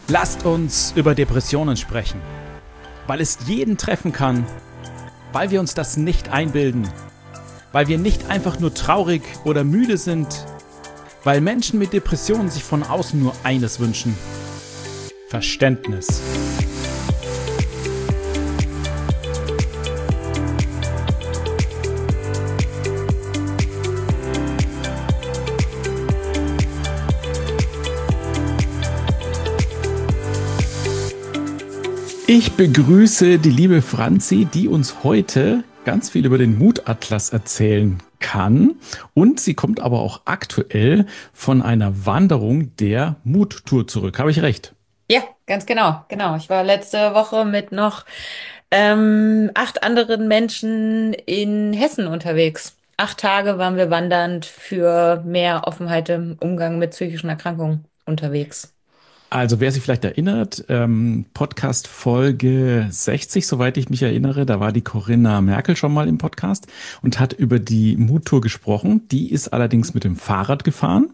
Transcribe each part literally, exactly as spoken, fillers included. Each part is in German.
Lasst uns über Depressionen sprechen, weil es jeden treffen kann, weil wir uns das nicht einbilden, weil wir nicht einfach nur traurig oder müde sind, weil Menschen mit Depressionen sich von außen nur eines wünschen: Verständnis. Ich begrüße die liebe Franzi, die uns heute ganz viel über den Mutatlas erzählen kann. Und sie kommt aber auch aktuell von einer Wanderung der Muttour zurück. Habe ich recht? Ja, ganz genau, genau. Ich war letzte Woche mit noch ähm, acht anderen Menschen in Hessen unterwegs. Acht Tage waren wir wandernd für mehr Offenheit im Umgang mit psychischen Erkrankungen unterwegs. Also wer sich vielleicht erinnert, ähm, Podcast Folge sechzig, soweit ich mich erinnere, da war die Corinna Merkel schon mal im Podcast und hat über die Muttour gesprochen. Die ist allerdings mit dem Fahrrad gefahren.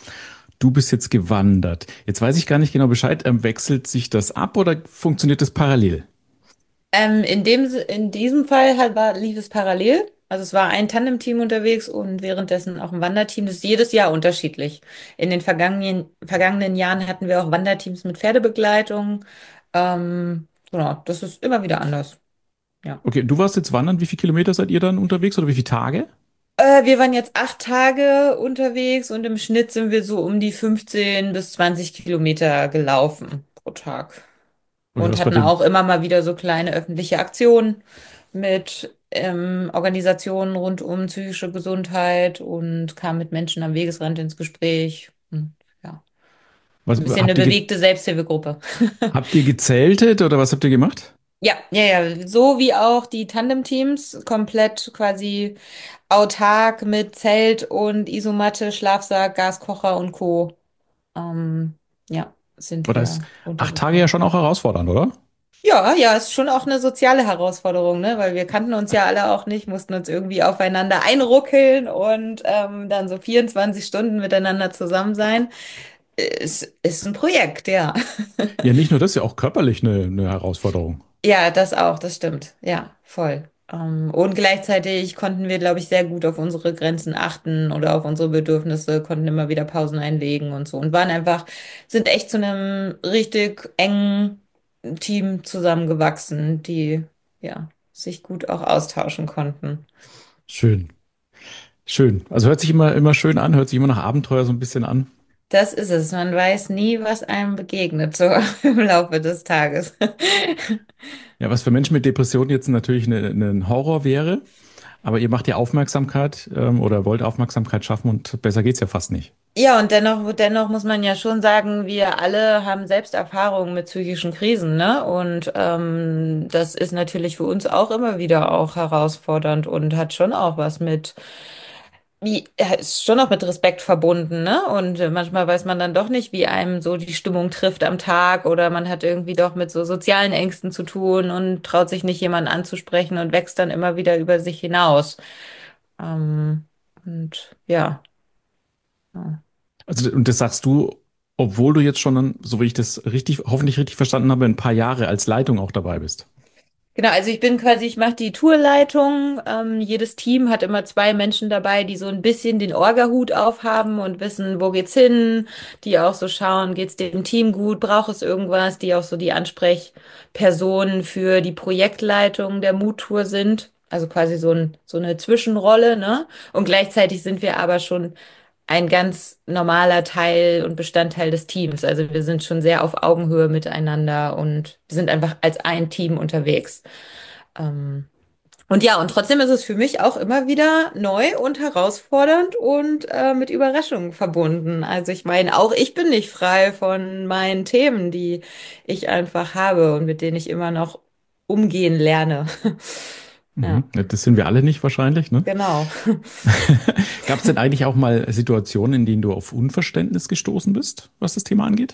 Du bist jetzt gewandert. Jetzt weiß ich gar nicht genau Bescheid. Ähm, wechselt sich das ab oder funktioniert das parallel? Ähm, in dem, in diesem Fall halt war, lief es parallel. Also es war ein Tandemteam unterwegs und währenddessen auch ein Wanderteam. Das ist jedes Jahr unterschiedlich. In den vergangenen, vergangenen Jahren hatten wir auch Wanderteams mit Pferdebegleitung. Ähm, genau, das ist immer wieder anders. Ja. Okay, du warst jetzt wandern. Wie viele Kilometer seid ihr dann unterwegs oder wie viele Tage? Äh, wir waren jetzt acht Tage unterwegs und im Schnitt sind wir so um die fünfzehn bis zwanzig Kilometer gelaufen pro Tag. Okay, Und was bei hatten dem, auch immer mal wieder so kleine öffentliche Aktionen mit ähm, Organisationen rund um psychische Gesundheit und kamen mit Menschen am Wegesrand ins Gespräch. Und, ja, was ein bisschen eine habt ihr, ge, bewegte Selbsthilfegruppe. habt ihr gezeltet oder was habt ihr gemacht? Ja, ja, ja, so wie auch die Tandemteams, komplett quasi autark mit Zelt und Isomatte, Schlafsack, Gaskocher und Co. Ähm, ja, sind Aber da ist wir acht Tage ja runtergefahren. schon auch herausfordernd, oder? Ja, ja, ist schon auch eine soziale Herausforderung, ne? Weil wir kannten uns ja alle auch nicht, mussten uns irgendwie aufeinander einruckeln und ähm, dann so vierundzwanzig Stunden miteinander zusammen sein. Ist, ist ein Projekt, ja. Ja, nicht nur das, ja auch körperlich eine, eine Herausforderung. Ja, das auch, das stimmt. Ja, voll. Ähm, und gleichzeitig konnten wir, glaube ich, sehr gut auf unsere Grenzen achten oder auf unsere Bedürfnisse, konnten immer wieder Pausen einlegen und so und waren einfach, sind echt zu einem richtig engen Team zusammengewachsen, die ja sich gut auch austauschen konnten. Schön, schön. Also hört sich immer, immer schön an, hört sich immer nach Abenteuer so ein bisschen an. Das ist es. Man weiß nie, was einem begegnet, so im Laufe des Tages. Ja, was für Menschen mit Depressionen jetzt natürlich eine, ein Horror wäre, aber ihr macht ja Aufmerksamkeit ähm, oder wollt Aufmerksamkeit schaffen und besser geht's ja fast nicht. Ja, und dennoch, dennoch muss man ja schon sagen, wir alle haben selbst Erfahrungen mit psychischen Krisen, ne? Und ähm, das ist natürlich für uns auch immer wieder auch herausfordernd und hat schon auch was mit, wie, ja, ist schon auch mit Respekt verbunden, ne? Und äh, manchmal weiß man dann doch nicht, wie einem so die Stimmung trifft am Tag oder man hat irgendwie doch mit so sozialen Ängsten zu tun und traut sich nicht, jemanden anzusprechen und wächst dann immer wieder über sich hinaus. Ähm, und ja. Ja. Also, und das sagst du, obwohl du jetzt schon, so wie ich das richtig, hoffentlich richtig verstanden habe, ein paar Jahre als Leitung auch dabei bist. Genau, also ich bin quasi, ich mache die Tourleitung. Ähm, jedes Team hat immer zwei Menschen dabei, die so ein bisschen den Orga-Hut aufhaben und wissen, wo geht's hin, die auch so schauen, geht's dem Team gut, braucht es irgendwas, die auch so die Ansprechpersonen für die Projektleitung der Mood-Tour sind. Also quasi so ein, so eine Zwischenrolle, ne? Und gleichzeitig sind wir aber schon ein ganz normaler Teil und Bestandteil des Teams. Also wir sind schon sehr auf Augenhöhe miteinander und wir sind einfach als ein Team unterwegs. Ähm, und ja, und trotzdem ist es für mich auch immer wieder neu und herausfordernd und äh, mit Überraschungen verbunden. Also ich meine, auch ich bin nicht frei von meinen Themen, die ich einfach habe und mit denen ich immer noch umgehen lerne. Ja, Mhm. Ja, das sind wir alle nicht wahrscheinlich, ne? genau. Gab es denn eigentlich auch mal Situationen, in denen du auf Unverständnis gestoßen bist, was das Thema angeht?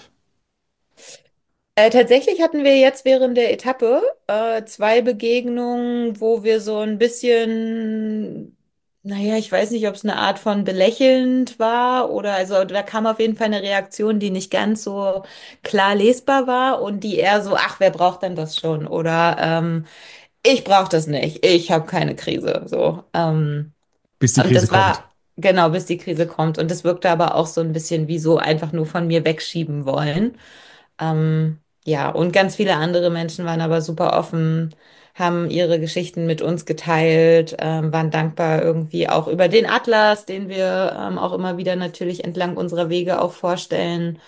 Äh, tatsächlich hatten wir jetzt während der Etappe äh, zwei Begegnungen, wo wir so ein bisschen naja, ich weiß nicht, ob es eine Art von belächelnd war oder also da kam auf jeden Fall eine Reaktion, die nicht ganz so klar lesbar war und die eher so, ach, wer braucht denn das schon? Oder ähm, ich brauche das nicht, ich habe keine Krise. So. Ähm, Bis die und Krise das kommt. war genau, bis die Krise kommt. Und das wirkte aber auch so ein bisschen wie so einfach nur von mir wegschieben wollen. Ähm, ja, und ganz viele andere Menschen waren aber super offen, haben ihre Geschichten mit uns geteilt, ähm, waren dankbar irgendwie auch über den Atlas, den wir ähm, auch immer wieder natürlich entlang unserer Wege auch vorstellen.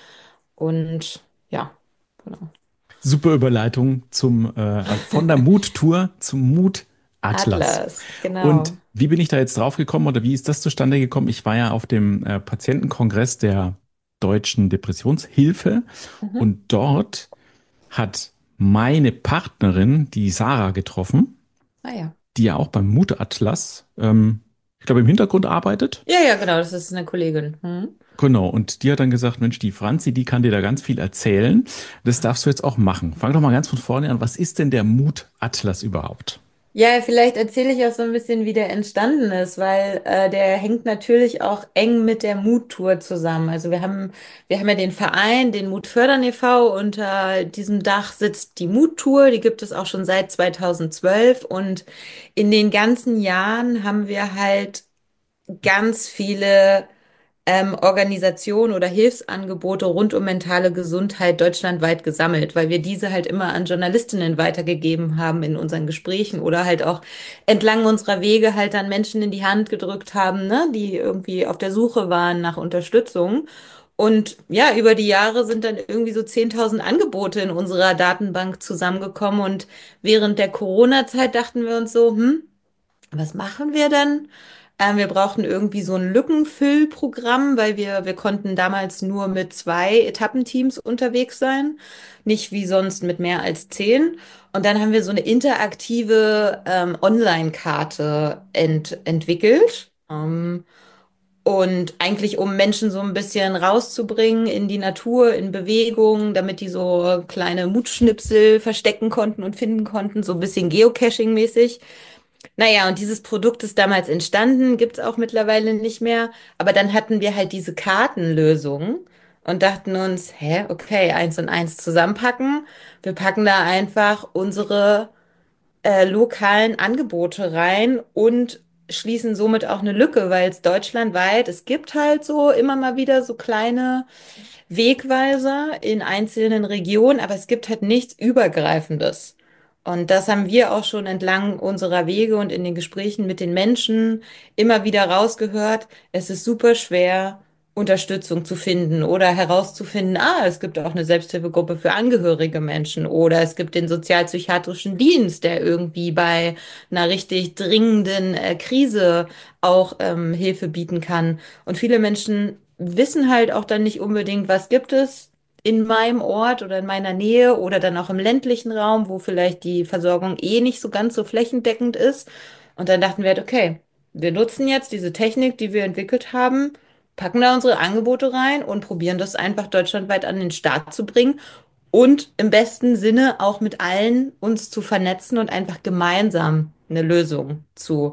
Und ja, genau. Super Überleitung zum, äh, von der Mut-Tour zum Mut-Atlas. Atlas, Und genau. wie bin ich da jetzt drauf gekommen oder wie ist das zustande gekommen? Ich war ja auf dem äh, Patientenkongress der Deutschen Depressionshilfe Mhm. und dort hat meine Partnerin, die Sarah, getroffen, Ah ja. die ja auch beim Mut-Atlas, ähm, ich glaube, im Hintergrund arbeitet. Ja, ja, genau, das ist eine Kollegin. Hm? Genau, und die hat dann gesagt, Mensch, die Franzi, die kann dir da ganz viel erzählen. Das darfst du jetzt auch machen. Fang doch mal ganz von vorne an. Was ist denn der Mut-Atlas überhaupt? Ja, vielleicht erzähle ich auch so ein bisschen, wie der entstanden ist, weil äh, der hängt natürlich auch eng mit der Mut-Tour zusammen. Also wir haben, wir haben ja den Verein, den Mut fördern e V. Unter diesem Dach sitzt die Mut-Tour, die gibt es auch schon seit zweitausendzwölf und in den ganzen Jahren haben wir halt ganz viele ähm, Organisationen oder Hilfsangebote rund um mentale Gesundheit deutschlandweit gesammelt, weil wir diese halt immer an Journalistinnen weitergegeben haben in unseren Gesprächen oder halt auch entlang unserer Wege halt dann Menschen in die Hand gedrückt haben, ne, die irgendwie auf der Suche waren nach Unterstützung. Und ja, über die Jahre sind dann irgendwie so zehntausend Angebote in unserer Datenbank zusammengekommen. Und während der Corona-Zeit dachten wir uns so, hm, was machen wir denn? Ähm, wir brauchten irgendwie so ein Lückenfüllprogramm, weil wir, wir konnten damals nur mit zwei Etappenteams unterwegs sein, nicht wie sonst mit mehr als zehn. Und dann haben wir so eine interaktive ähm, Online-Karte ent entwickelt. Ähm, und eigentlich, um Menschen so ein bisschen rauszubringen in die Natur, in Bewegung, damit die so kleine Mutschnipsel verstecken konnten und finden konnten, so ein bisschen Geocaching-mäßig. Naja, und dieses Produkt ist damals entstanden, gibt's auch mittlerweile nicht mehr. Aber dann hatten wir halt diese Kartenlösung und dachten uns, hä, okay, eins und eins zusammenpacken. Wir packen da einfach unsere äh, lokalen Angebote rein und schließen somit auch eine Lücke, weil es deutschlandweit, es gibt halt so immer mal wieder so kleine Wegweiser in einzelnen Regionen, aber es gibt halt nichts Übergreifendes. Und das haben wir auch schon entlang unserer Wege und in den Gesprächen mit den Menschen immer wieder rausgehört. Es ist super schwer, Unterstützung zu finden oder herauszufinden, ah, es gibt auch eine Selbsthilfegruppe für angehörige Menschen oder es gibt den sozialpsychiatrischen Dienst, der irgendwie bei einer richtig dringenden äh, Krise auch ähm, Hilfe bieten kann. Und viele Menschen wissen halt auch dann nicht unbedingt, was gibt es in meinem Ort oder in meiner Nähe oder dann auch im ländlichen Raum, wo vielleicht die Versorgung eh nicht so ganz so flächendeckend ist. Und dann dachten wir halt, okay, wir nutzen jetzt diese Technik, die wir entwickelt haben, packen da unsere Angebote rein und probieren das einfach deutschlandweit an den Start zu bringen und im besten Sinne auch mit allen uns zu vernetzen und einfach gemeinsam eine Lösung zu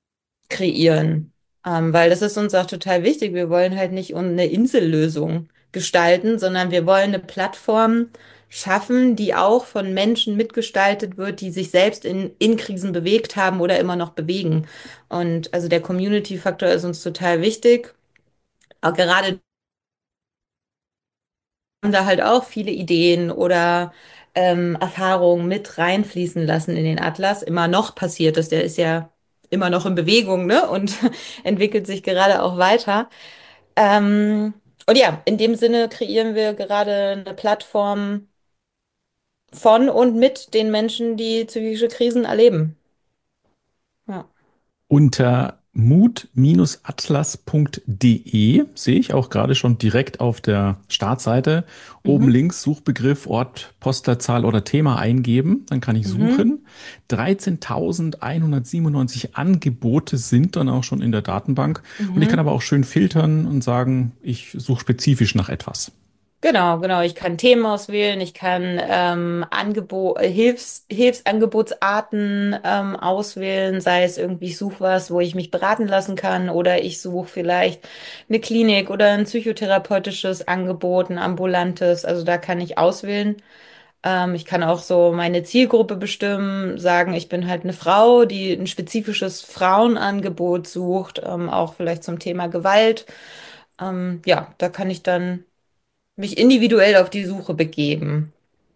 kreieren. Ähm, weil das ist uns auch total wichtig. Wir wollen halt nicht eine Insellösung gestalten, sondern wir wollen eine Plattform schaffen, die auch von Menschen mitgestaltet wird, die sich selbst in, in Krisen bewegt haben oder immer noch bewegen. Und also der Community-Faktor ist uns total wichtig. Auch gerade haben da halt auch viele Ideen oder ähm, Erfahrungen mit reinfließen lassen in den Atlas. Immer noch passiert das, der ist ja immer noch in Bewegung, ne? Und entwickelt sich gerade auch weiter. Ähm, und ja, in dem Sinne kreieren wir gerade eine Plattform von und mit den Menschen, die psychische Krisen erleben. Ja. Unter mut-atlas punkt de sehe ich auch gerade schon direkt auf der Startseite oben Mhm. links Suchbegriff, Ort, Postleitzahl oder Thema eingeben. Dann kann ich Mhm. suchen. dreizehntausendeinhundertsiebenundneunzig Angebote sind dann auch schon in der Datenbank. Und ich kann Mhm. aber auch schön filtern und sagen, ich suche spezifisch nach etwas. Genau, genau. Ich kann Themen auswählen, ich kann ähm, Angebo äh, Hilfs Hilfsangebotsarten ähm, auswählen, sei es irgendwie, ich suche was, wo ich mich beraten lassen kann, oder ich suche vielleicht eine Klinik oder ein psychotherapeutisches Angebot, ein ambulantes. Also da kann ich auswählen. Ähm, ich kann auch so meine Zielgruppe bestimmen, sagen, ich bin halt eine Frau, die ein spezifisches Frauenangebot sucht, ähm, auch vielleicht zum Thema Gewalt. Ähm, ja, da kann ich dann mich individuell auf die Suche begeben.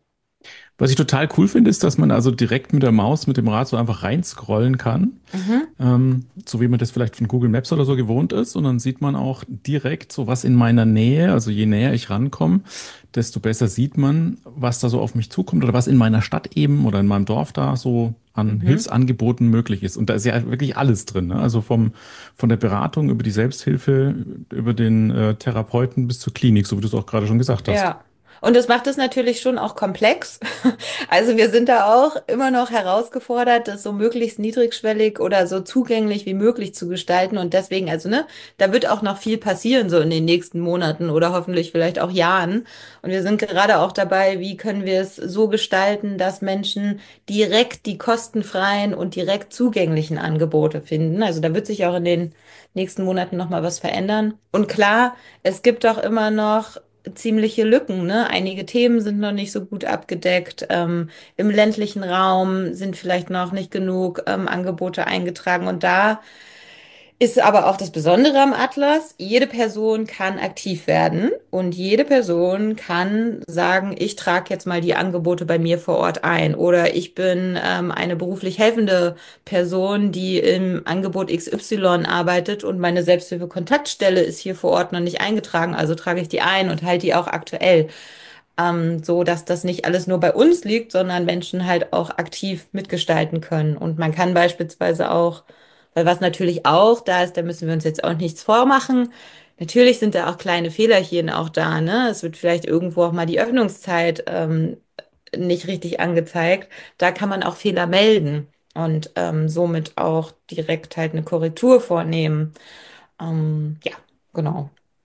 Was ich total cool finde, ist, dass man also direkt mit der Maus, mit dem Rad so einfach reinscrollen kann. Mhm. Ähm, so wie man das vielleicht von Google Maps oder so gewohnt ist. Und dann sieht man auch direkt so was in meiner Nähe. Also je näher ich rankomme, desto besser sieht man, was da so auf mich zukommt oder was in meiner Stadt eben oder in meinem Dorf da so an Mhm. Hilfsangeboten möglich ist. Und da ist ja wirklich alles drin. Ne? Also vom, von der Beratung über die Selbsthilfe, über den äh, Therapeuten bis zur Klinik, so wie du es auch gerade schon gesagt hast. Ja. Und das macht es natürlich schon auch komplex. Also wir sind da auch immer noch herausgefordert, das so möglichst niedrigschwellig oder so zugänglich wie möglich zu gestalten. Und deswegen, also ne, da wird auch noch viel passieren, so in den nächsten Monaten oder hoffentlich vielleicht auch Jahren. Und wir sind gerade auch dabei, wie können wir es so gestalten, dass Menschen direkt die kostenfreien und direkt zugänglichen Angebote finden. Also da wird sich auch in den nächsten Monaten noch mal was verändern. Und klar, es gibt auch immer noch ziemliche Lücken, ne? Einige Themen sind noch nicht so gut abgedeckt. Ähm, im ländlichen Raum sind vielleicht noch nicht genug ähm, Angebote eingetragen. Und da ist aber auch das Besondere am Atlas, jede Person kann aktiv werden und jede Person kann sagen, ich trage jetzt mal die Angebote bei mir vor Ort ein, oder ich bin ähm, eine beruflich helfende Person, die im Angebot X Y arbeitet und meine Selbsthilfe-Kontaktstelle ist hier vor Ort noch nicht eingetragen, also trage ich die ein und halte die auch aktuell, ähm, so dass das nicht alles nur bei uns liegt, sondern Menschen halt auch aktiv mitgestalten können. Und man kann beispielsweise auch, weil was natürlich auch da ist, da müssen wir uns jetzt auch nichts vormachen. Natürlich sind da auch kleine Fehlerchen auch da, ne? Es wird vielleicht irgendwo auch mal die Öffnungszeit ähm, nicht richtig angezeigt. Da kann man auch Fehler melden und ähm, somit auch direkt halt eine Korrektur vornehmen. Ähm, ja, genau.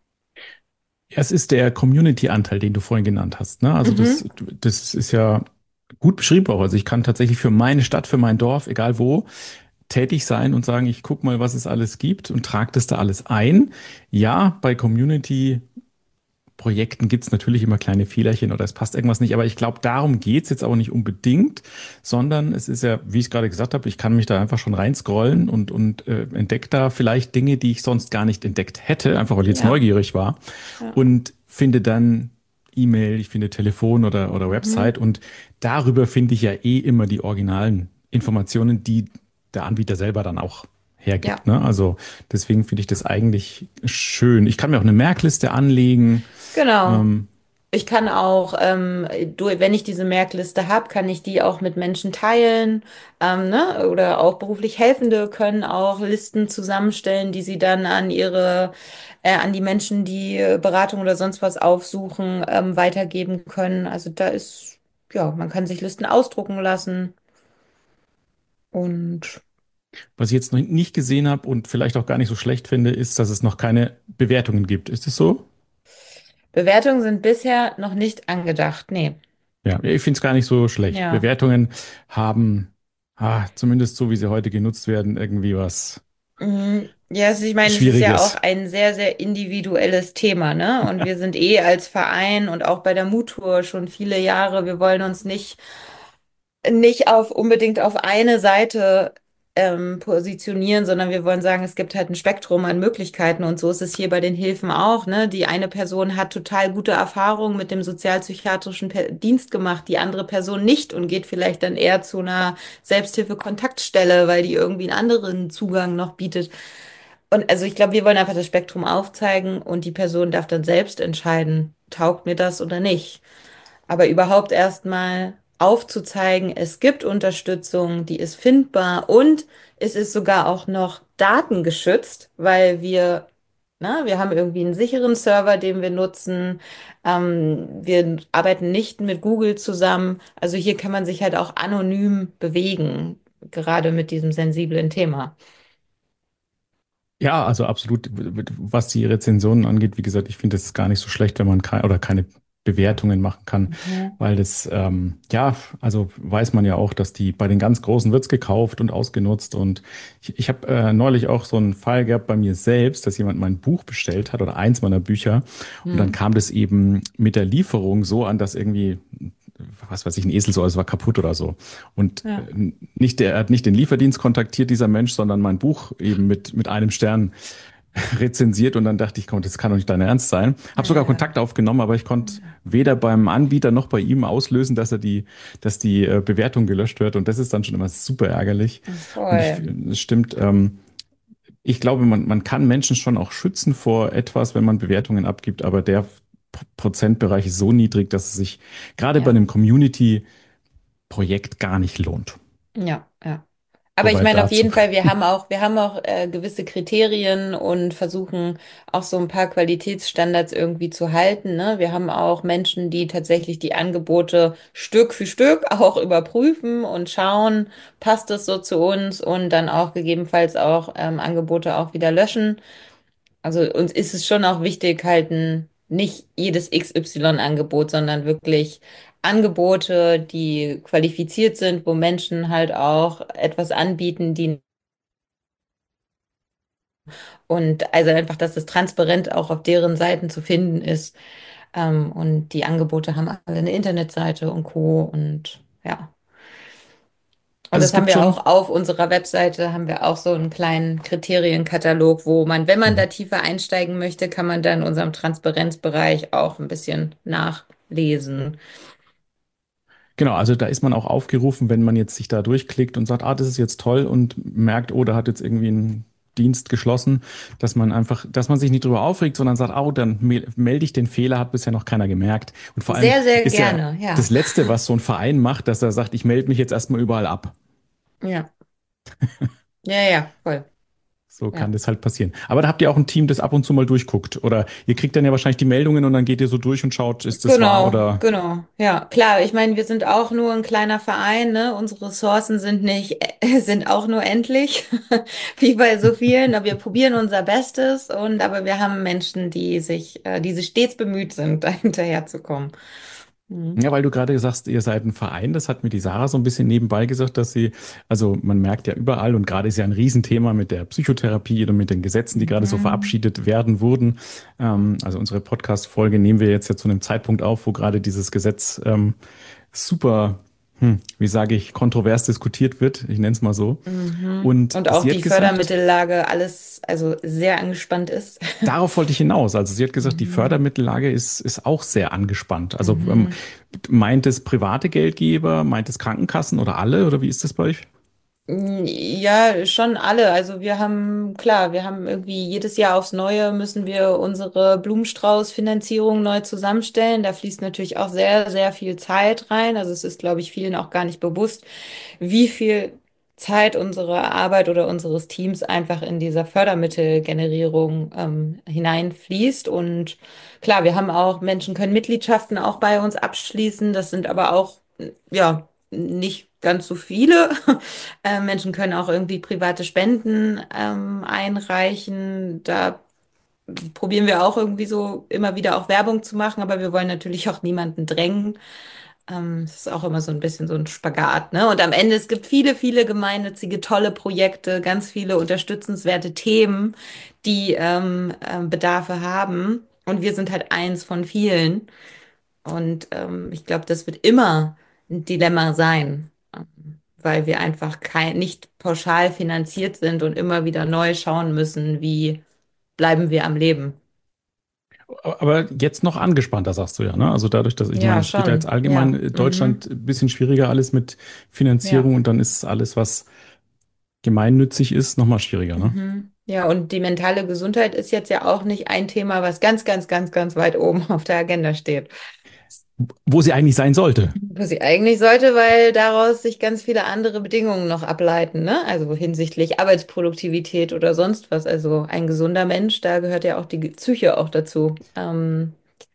Ja, es ist der Community-Anteil, den du vorhin genannt hast. Ne? Also das, Mhm. das ist ja gut beschrieben auch. Also ich kann tatsächlich für meine Stadt, für mein Dorf, egal wo, tätig sein und sagen, ich gucke mal, was es alles gibt und trage das da alles ein. Ja, bei Community Projekten gibt es natürlich immer kleine Fehlerchen oder es passt irgendwas nicht, aber ich glaube, darum geht's jetzt auch nicht unbedingt, sondern es ist ja, wie ich es gerade gesagt habe, ich kann mich da einfach schon reinscrollen und, und äh, entdecke da vielleicht Dinge, die ich sonst gar nicht entdeckt hätte, einfach weil ich jetzt Ja, neugierig war ja. und finde dann E-Mail, ich finde Telefon oder, oder Mhm. Website und darüber finde ich ja eh immer die originalen Informationen, die der Anbieter selber dann auch hergibt. Ja. Ne? Also deswegen finde ich das eigentlich schön. Ich kann mir auch eine Merkliste anlegen. Genau. Ähm, Ich kann auch, ähm, du, wenn ich diese Merkliste habe, kann ich die auch mit Menschen teilen, ähm, ne? Oder auch beruflich Helfende können auch Listen zusammenstellen, die sie dann an ihre, äh, an die Menschen, die äh, Beratung oder sonst was aufsuchen, ähm, weitergeben können. Also da ist, ja, man kann sich Listen ausdrucken lassen und was ich jetzt noch nicht gesehen habe und vielleicht auch gar nicht so schlecht finde, ist, dass es noch keine Bewertungen gibt. Ist es so? Bewertungen sind bisher noch nicht angedacht. Nee. Ja, ich finde es gar nicht so schlecht. Ja. Bewertungen haben, ah, zumindest so wie sie heute genutzt werden, irgendwie was Mhm. Ja, also ich meine, es ist ja auch Schwieriges. ein sehr, sehr individuelles Thema, ne? Und wir sind eh als Verein und auch bei der Mutur schon viele Jahre, wir wollen uns nicht, nicht auf unbedingt auf eine Seite ähm, positionieren, sondern wir wollen sagen, es gibt halt ein Spektrum an Möglichkeiten und so ist es hier bei den Hilfen auch, ne? Die eine Person hat total gute Erfahrungen mit dem sozialpsychiatrischen Pe- Dienst gemacht, die andere Person nicht und geht vielleicht dann eher zu einer Selbsthilfe-Kontaktstelle, weil die irgendwie einen anderen Zugang noch bietet. Und also ich glaube, wir wollen einfach das Spektrum aufzeigen und die Person darf dann selbst entscheiden, taugt mir das oder nicht. Aber überhaupt erstmal aufzuzeigen, es gibt Unterstützung, die ist findbar und es ist sogar auch noch datengeschützt, weil wir, na, wir haben irgendwie einen sicheren Server, den wir nutzen. Ähm, wir arbeiten nicht mit Google zusammen. Also hier kann man sich halt auch anonym bewegen, gerade mit diesem sensiblen Thema. Ja, also absolut, was die Rezensionen angeht, wie gesagt, ich finde es gar nicht so schlecht, wenn man keine oder keine Bewertungen machen kann, Mhm. weil das, ähm, ja, also weiß man ja auch, dass die bei den ganz Großen wird's gekauft und ausgenutzt und ich, ich habe äh, neulich auch so einen Fall gehabt bei mir selbst, dass jemand mein Buch bestellt hat oder eins meiner Bücher und dann Mhm. kam das eben mit der Lieferung so an, dass irgendwie was weiß ich, ein Esel so, es war kaputt oder so. Und Ja. äh, nicht der, er hat nicht den Lieferdienst kontaktiert, dieser Mensch, sondern mein Buch eben mit, mit einem Stern rezensiert und dann dachte ich, komm, das kann doch nicht dein Ernst sein. Hab sogar Ja. Kontakt aufgenommen, aber ich konnte weder beim Anbieter noch bei ihm auslösen, dass er die, dass die äh, Bewertung gelöscht wird und das ist dann schon immer super ärgerlich. Und ich, Voll. es stimmt, ähm, ich glaube, man, man kann Menschen schon auch schützen vor etwas, wenn man Bewertungen abgibt, aber der P- Prozentbereich ist so niedrig, dass es sich gerade bei Ja. einem Community-Projekt gar nicht lohnt. Ja. Ja. Aber ich Soweit meine auf dazu. jeden Fall, wir haben auch, wir haben auch äh, gewisse Kriterien und versuchen auch so ein paar Qualitätsstandards irgendwie zu halten, ne? Wir haben auch Menschen, die tatsächlich die Angebote Stück für Stück auch überprüfen und schauen, passt es so zu uns und dann auch gegebenenfalls auch ähm, Angebote auch wieder löschen. Also uns ist es schon auch wichtig, halt ein, nicht jedes X Y-Angebot, sondern wirklich Angebote, die qualifiziert sind, wo Menschen halt auch etwas anbieten, die und also einfach, dass es transparent auch auf deren Seiten zu finden ist. Ähm, und die Angebote haben alle eine Internetseite und Co. Und ja. Und Also das es haben gibt wir schon. auch auf unserer Webseite, haben wir auch so einen kleinen Kriterienkatalog, wo man, wenn man Mhm. da tiefer einsteigen möchte, kann man da in unserem Transparenzbereich auch ein bisschen nachlesen. Genau, also da ist man auch aufgerufen, wenn man jetzt sich da durchklickt und sagt, ah, das ist jetzt toll und merkt, oh, da hat jetzt irgendwie ein Dienst geschlossen, dass man einfach, dass man sich nicht drüber aufregt, sondern sagt, oh, dann mel- melde ich den Fehler, hat bisher noch keiner gemerkt. Und vor allem Sehr, sehr ist ja gerne, ja. das Letzte, was so ein Verein macht, dass er sagt, ich melde mich jetzt erstmal überall ab. Ja, ja, ja, voll. So kann Ja. das halt passieren. Aber da habt ihr auch ein Team, das ab und zu mal durchguckt. Oder ihr kriegt dann ja wahrscheinlich die Meldungen und dann geht ihr so durch und schaut, ist das wahr Genau, oder. genau. Ja, klar. Ich meine, wir sind auch nur ein kleiner Verein, ne? Unsere Ressourcen sind nicht, sind auch nur endlich, wie bei so vielen. Aber wir probieren unser Bestes und aber wir haben Menschen, die sich, äh, die sich stets bemüht sind, da hinterherzukommen. Mhm. Ja, weil du gerade sagst, ihr seid ein Verein, das hat mir die Sarah so ein bisschen nebenbei gesagt, dass sie, also man merkt ja überall und gerade ist ja ein Riesenthema mit der Psychotherapie oder mit den Gesetzen, die gerade so Mhm. verabschiedet werden wurden. Ähm, also unsere Podcast-Folge nehmen wir jetzt ja zu einem Zeitpunkt auf, wo gerade dieses Gesetz ähm, super, hm, wie sage ich, kontrovers diskutiert wird. Ich nenne es mal so. Mhm. Und Und auch sie die hat gesagt, Fördermittellage alles, also sehr angespannt ist. darauf wollte ich hinaus. Also sie hat gesagt, die Mhm. Fördermittellage ist, ist auch sehr angespannt. Also ähm, Mhm. meint es private Geldgeber, meint es Krankenkassen oder alle oder wie ist das bei euch? Ja, schon alle. Also wir haben, klar, wir haben irgendwie jedes Jahr aufs Neue müssen wir unsere Blumenstrauß-Finanzierung neu zusammenstellen. Da fließt natürlich auch sehr, sehr viel Zeit rein. Also es ist, glaube ich, vielen auch gar nicht bewusst, wie viel Zeit unsere Arbeit oder unseres Teams einfach in dieser Fördermittelgenerierung ähm, hineinfließt. Und klar, wir haben auch, Menschen können Mitgliedschaften auch bei uns abschließen. Das sind aber auch, ja, nicht ganz so viele. Äh, Menschen können auch irgendwie private Spenden ähm, einreichen. Da probieren wir auch irgendwie so immer wieder auch Werbung zu machen, aber wir wollen natürlich auch niemanden drängen. Ähm, es ist auch immer so ein bisschen so ein Spagat, ne? Und am Ende, es gibt viele, viele gemeinnützige, tolle Projekte, ganz viele unterstützenswerte Themen, die ähm, ähm, Bedarfe haben. Und wir sind halt eins von vielen. Und ähm, ich glaube, das wird immer ein Dilemma sein, ähm, weil wir einfach kein, nicht pauschal finanziert sind und immer wieder neu schauen müssen, wie bleiben wir am Leben. Aber jetzt noch angespannter, sagst du ja, ne? Also dadurch, dass ich meine, Ja, es geht ja jetzt schon. allgemein Ja. äh, Deutschland Mhm. ein bisschen schwieriger alles mit Finanzierung Ja. und dann ist alles, was gemeinnützig ist, nochmal schwieriger, ne? Mhm. Ja, und die mentale Gesundheit ist jetzt ja auch nicht ein Thema, was ganz, ganz, ganz, ganz weit oben auf der Agenda steht. Wo sie eigentlich sein sollte. Was sie eigentlich sollte, weil daraus sich ganz viele andere Bedingungen noch ableiten, ne? Also hinsichtlich Arbeitsproduktivität oder sonst was. Also ein gesunder Mensch, da gehört ja auch die Psyche auch dazu, ähm,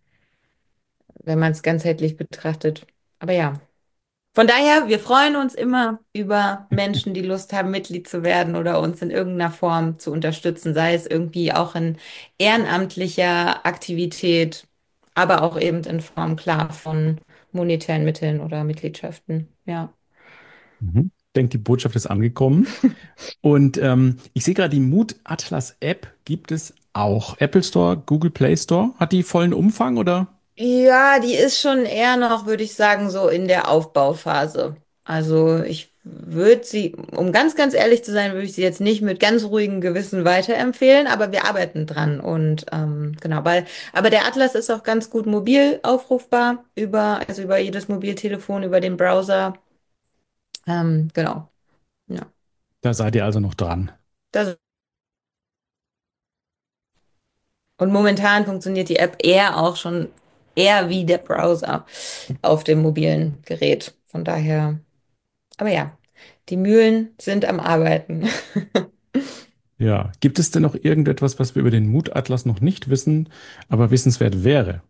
wenn man es ganzheitlich betrachtet. Aber ja. Von daher, wir freuen uns immer über Menschen, die Lust haben, Mitglied zu werden oder uns in irgendeiner Form zu unterstützen, sei es irgendwie auch in ehrenamtlicher Aktivität, aber auch eben in Form klar von monetären Mitteln oder Mitgliedschaften. Ja. Mhm. Ich denke, die Botschaft ist angekommen. Und ähm, ich sehe gerade, die Mood Atlas App gibt es auch. Apple Store, Google Play Store. Hat die vollen Umfang oder? Ja, die ist schon eher noch, würde ich sagen, so in der Aufbauphase. Also ich würde sie, um ganz, ganz ehrlich zu sein, würde ich sie jetzt nicht mit ganz ruhigem Gewissen weiterempfehlen, aber wir arbeiten dran. Und ähm, genau, weil, aber der Atlas ist auch ganz gut mobil aufrufbar über, also über jedes Mobiltelefon, über den Browser. Ähm, genau. Ja. Da seid ihr also noch dran. Das, und momentan funktioniert die App eher auch schon eher wie der Browser auf dem mobilen Gerät. Von daher. Aber ja, die Mühlen sind am Arbeiten. Ja. Gibt es denn noch irgendetwas, was wir über den Mood Atlas noch nicht wissen, aber wissenswert wäre?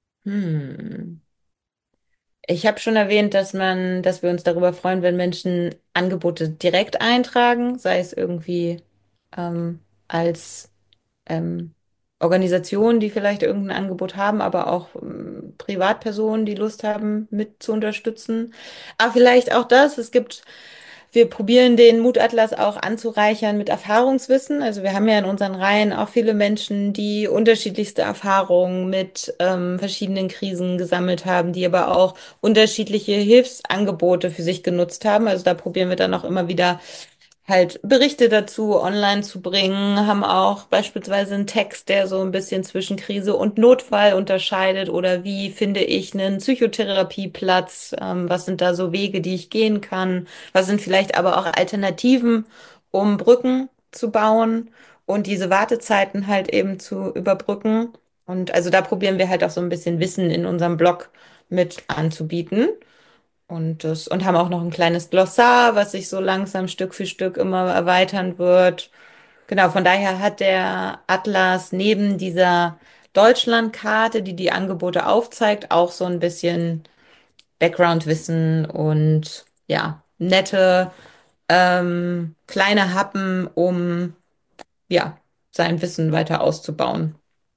Hm. Ich habe schon erwähnt, dass man, dass wir uns darüber freuen, wenn Menschen Angebote direkt eintragen, sei es irgendwie ähm, als ähm, Organisationen, die vielleicht irgendein Angebot haben, aber auch ähm, Privatpersonen, die Lust haben, mit zu unterstützen. Aber vielleicht auch das. Es gibt Wir probieren den Mutatlas auch anzureichern mit Erfahrungswissen. Also wir haben ja in unseren Reihen auch viele Menschen, die unterschiedlichste Erfahrungen mit ähm, verschiedenen Krisen gesammelt haben, die aber auch unterschiedliche Hilfsangebote für sich genutzt haben. Also da probieren wir dann auch immer wieder halt Berichte dazu online zu bringen, haben auch beispielsweise einen Text, der so ein bisschen zwischen Krise und Notfall unterscheidet oder wie finde ich einen Psychotherapieplatz, ähm, was sind da so Wege, die ich gehen kann, was sind vielleicht aber auch Alternativen, um Brücken zu bauen und diese Wartezeiten halt eben zu überbrücken. Und also da probieren wir halt auch so ein bisschen Wissen in unserem Blog mit anzubieten. Und das, und haben auch noch ein kleines Glossar, was sich so langsam Stück für Stück immer erweitern wird. Genau, von daher hat der Atlas neben dieser Deutschlandkarte, die die Angebote aufzeigt, auch so ein bisschen Background-Wissen und ja, nette ähm, kleine Happen, um ja, sein Wissen weiter auszubauen.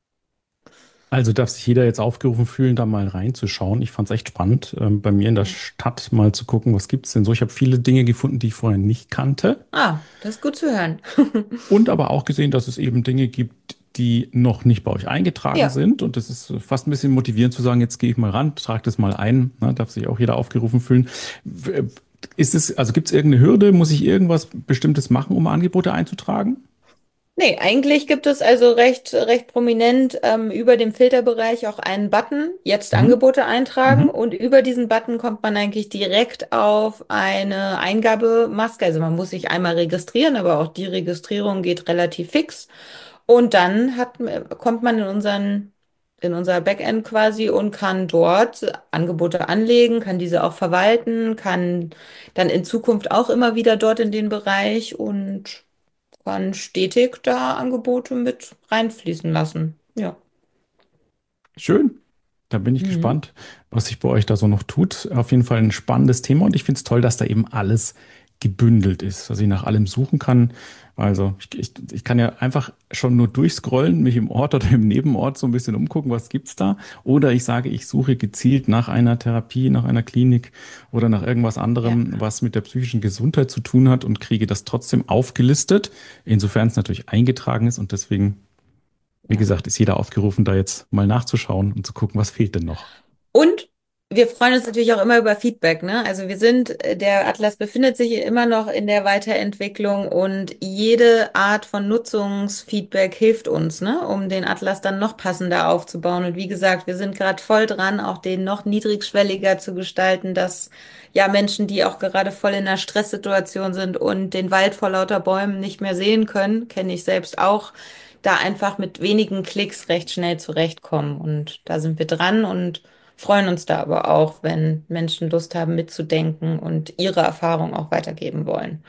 Also darf sich jeder jetzt aufgerufen fühlen, da mal reinzuschauen. Ich fand es echt spannend, ähm, bei mir in der Stadt mal zu gucken, was gibt's denn so. Ich habe viele Dinge gefunden, die ich vorher nicht kannte. Ah, das ist gut zu hören. Und aber auch gesehen, dass es eben Dinge gibt, die noch nicht bei euch eingetragen Ja. sind. Und das ist fast ein bisschen motivierend zu sagen, jetzt gehe ich mal ran, trage das mal ein. Ne, darf sich auch jeder aufgerufen fühlen. W- Ist es, also gibt es irgendeine Hürde? Muss ich irgendwas Bestimmtes machen, um Angebote einzutragen? Nee, eigentlich gibt es also recht, recht prominent ähm, über dem Filterbereich auch einen Button, jetzt Mhm. Angebote eintragen. Mhm. Und über diesen Button kommt man eigentlich direkt auf eine Eingabemaske. Also man muss sich einmal registrieren, aber auch die Registrierung geht relativ fix. Und dann hat, kommt man in unseren, in unser Backend quasi und kann dort Angebote anlegen, kann diese auch verwalten, kann dann in Zukunft auch immer wieder dort in den Bereich und kann stetig da Angebote mit reinfließen lassen. Ja. Schön. Da bin ich Mhm. gespannt, was sich bei euch da so noch tut. Auf jeden Fall ein spannendes Thema und ich finde es toll, dass da eben alles gebündelt ist, dass ich nach allem suchen kann. Also ich, ich, ich kann ja einfach schon nur durchscrollen, mich im Ort oder im Nebenort so ein bisschen umgucken, was gibt's da. Oder ich sage, ich suche gezielt nach einer Therapie, nach einer Klinik oder nach irgendwas Ja. anderem, was mit der psychischen Gesundheit zu tun hat und kriege das trotzdem aufgelistet, insofern es natürlich eingetragen ist und deswegen, wie Ja. gesagt, ist jeder aufgerufen, da jetzt mal nachzuschauen und zu gucken, was fehlt denn noch. Und wir freuen uns natürlich auch immer über Feedback, ne? Also wir sind, äh, der Atlas befindet sich immer noch in der Weiterentwicklung und jede Art von Nutzungsfeedback hilft uns, ne? Um den Atlas dann noch passender aufzubauen. Und wie gesagt, wir sind gerade voll dran, auch den noch niedrigschwelliger zu gestalten, dass ja Menschen, die auch gerade voll in einer Stresssituation sind und den Wald vor lauter Bäumen nicht mehr sehen können, kenne ich selbst auch, da einfach mit wenigen Klicks recht schnell zurechtkommen. Und da sind wir dran und freuen uns da aber auch, wenn Menschen Lust haben mitzudenken und ihre Erfahrung auch weitergeben wollen.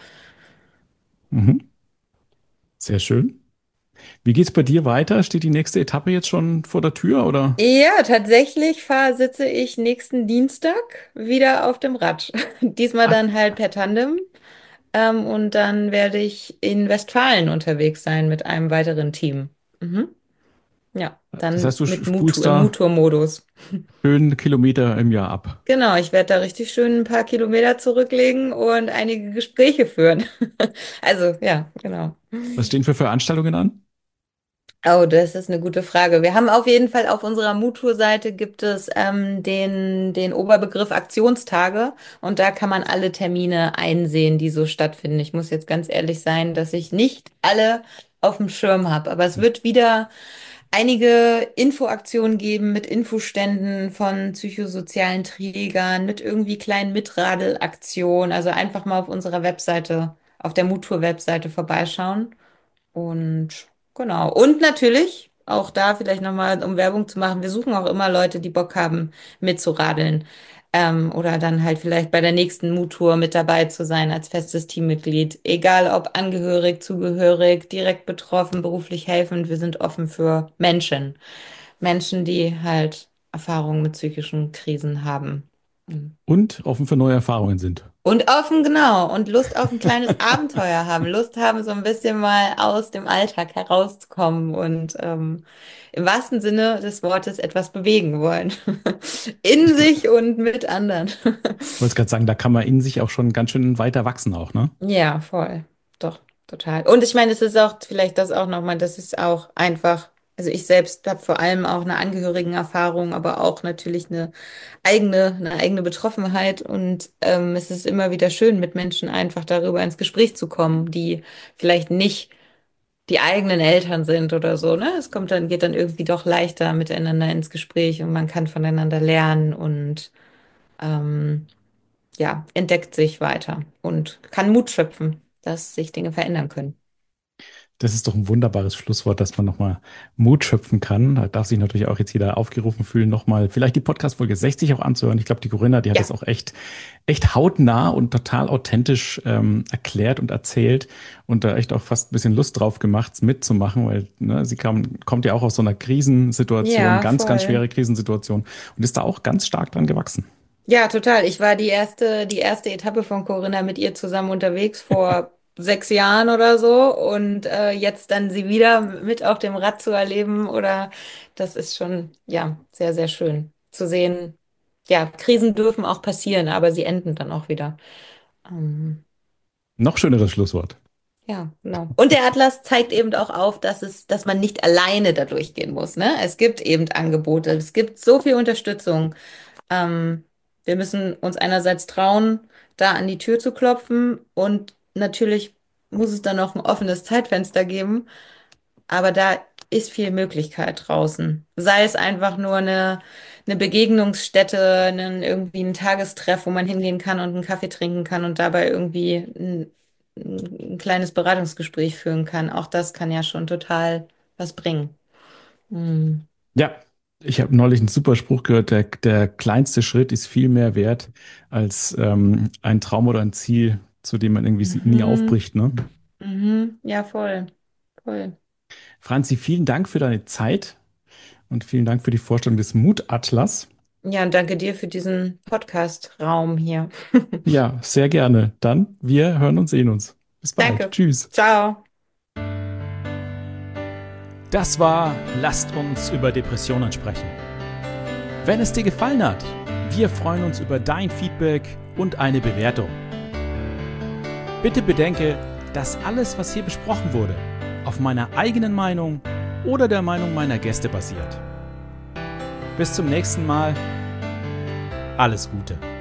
Mhm. Sehr schön. Wie geht's bei dir weiter? Steht die nächste Etappe jetzt schon vor der Tür oder? Ja, tatsächlich fahr, sitze ich nächsten Dienstag wieder auf dem Rad. Diesmal Ah, dann halt per Tandem. Ähm, und dann werde ich in Westfalen unterwegs sein mit einem weiteren Team. Mhm. Ja, Das dann heißt, du mit spulst Mutu im da Mutur-Modus. schön Kilometer im Jahr ab. Genau, ich werde da richtig schön ein paar Kilometer zurücklegen und einige Gespräche führen. Also, ja, genau. Was stehen für Veranstaltungen an? Oh, das ist eine gute Frage. Wir haben auf jeden Fall auf unserer Mutur-Seite gibt es ähm, den, den Oberbegriff Aktionstage und da kann man alle Termine einsehen, die so stattfinden. Ich muss jetzt ganz ehrlich sein, dass ich nicht alle auf dem Schirm habe, aber es wird wieder einige Infoaktionen geben mit Infoständen von psychosozialen Trägern, mit irgendwie kleinen Mitradel-Aktionen. Also einfach mal auf unserer Webseite, auf der Mutur-Webseite vorbeischauen. Und genau. Und natürlich, auch da vielleicht nochmal, um Werbung zu machen, wir suchen auch immer Leute, die Bock haben, mitzuradeln. Ähm, oder dann halt vielleicht bei der nächsten Mut-Tour mit dabei zu sein als festes Teammitglied. Egal ob angehörig, zugehörig, direkt betroffen, beruflich helfend, wir sind offen für Menschen. Menschen, die halt Erfahrungen mit psychischen Krisen haben. Und offen für neue Erfahrungen sind. Und offen, genau. Und Lust auf ein kleines Abenteuer haben. Lust haben, so ein bisschen mal aus dem Alltag herauszukommen und ähm, im wahrsten Sinne des Wortes etwas bewegen wollen. In Ich sich und mit anderen. wollte gerade sagen, da kann man in sich auch schon ganz schön weiter wachsen auch, ne? Ja, voll. Doch, total. Und ich meine, es ist auch vielleicht das auch nochmal, das ist auch einfach, also ich selbst habe vor allem auch eine Angehörigenerfahrung, aber auch natürlich eine eigene, eine eigene Betroffenheit. Und ähm, es ist immer wieder schön, mit Menschen einfach darüber ins Gespräch zu kommen, die vielleicht nicht die eigenen Eltern sind oder so, ne? Es kommt dann, geht dann irgendwie doch leichter miteinander ins Gespräch und man kann voneinander lernen und ähm, ja, entdeckt sich weiter und kann Mut schöpfen, dass sich Dinge verändern können. Das ist doch ein wunderbares Schlusswort, dass man nochmal Mut schöpfen kann. Da darf sich natürlich auch jetzt jeder aufgerufen fühlen, nochmal vielleicht die Podcast-Folge sechzig auch anzuhören. Ich glaube, die Corinna, die hat Ja, das auch echt, echt hautnah und total authentisch ähm, erklärt und erzählt und da echt auch fast ein bisschen Lust drauf gemacht, mitzumachen, weil ne, sie kam, kommt ja auch aus so einer Krisensituation, ja, ganz, ganz voll. schwere Krisensituation und ist da auch ganz stark dran gewachsen. Ja, total. Ich war die erste, die erste Etappe von Corinna mit ihr zusammen unterwegs vor sechs Jahren oder so und äh, jetzt dann sie wieder mit auf dem Rad zu erleben oder das ist schon, ja, sehr, sehr schön zu sehen. Ja, Krisen dürfen auch passieren, aber sie enden dann auch wieder. Ähm, Noch schöneres Schlusswort. Ja, genau. Und der Atlas zeigt eben auch auf, dass es, dass man nicht alleine da durchgehen muss, ne? Es gibt eben Angebote, es gibt so viel Unterstützung. Ähm, wir müssen uns einerseits trauen, da an die Tür zu klopfen und natürlich muss es dann noch ein offenes Zeitfenster geben, aber da ist viel Möglichkeit draußen. Sei es einfach nur eine, eine Begegnungsstätte, einen, irgendwie ein Tagestreff, wo man hingehen kann und einen Kaffee trinken kann und dabei irgendwie ein, ein kleines Beratungsgespräch führen kann. Auch das kann ja schon total was bringen. Hm. Ja, ich habe neulich einen super Spruch gehört, der, der kleinste Schritt ist viel mehr wert als ähm, ein Traum oder ein Ziel, zu dem man irgendwie nie Mhm. aufbricht, ne? Mhm. Ja, voll. Voll. Franzi, vielen Dank für deine Zeit und vielen Dank für die Vorstellung des Mutatlas. Ja, und danke dir für diesen Podcast-Raum hier. Ja, sehr gerne. Dann, wir hören uns, sehen uns. Bis bald. Danke. Tschüss. Ciao. Das war Lasst uns über Depressionen sprechen. Wenn es dir gefallen hat, wir freuen uns über dein Feedback und eine Bewertung. Bitte bedenke, dass alles, was hier besprochen wurde, auf meiner eigenen Meinung oder der Meinung meiner Gäste basiert. Bis zum nächsten Mal. Alles Gute.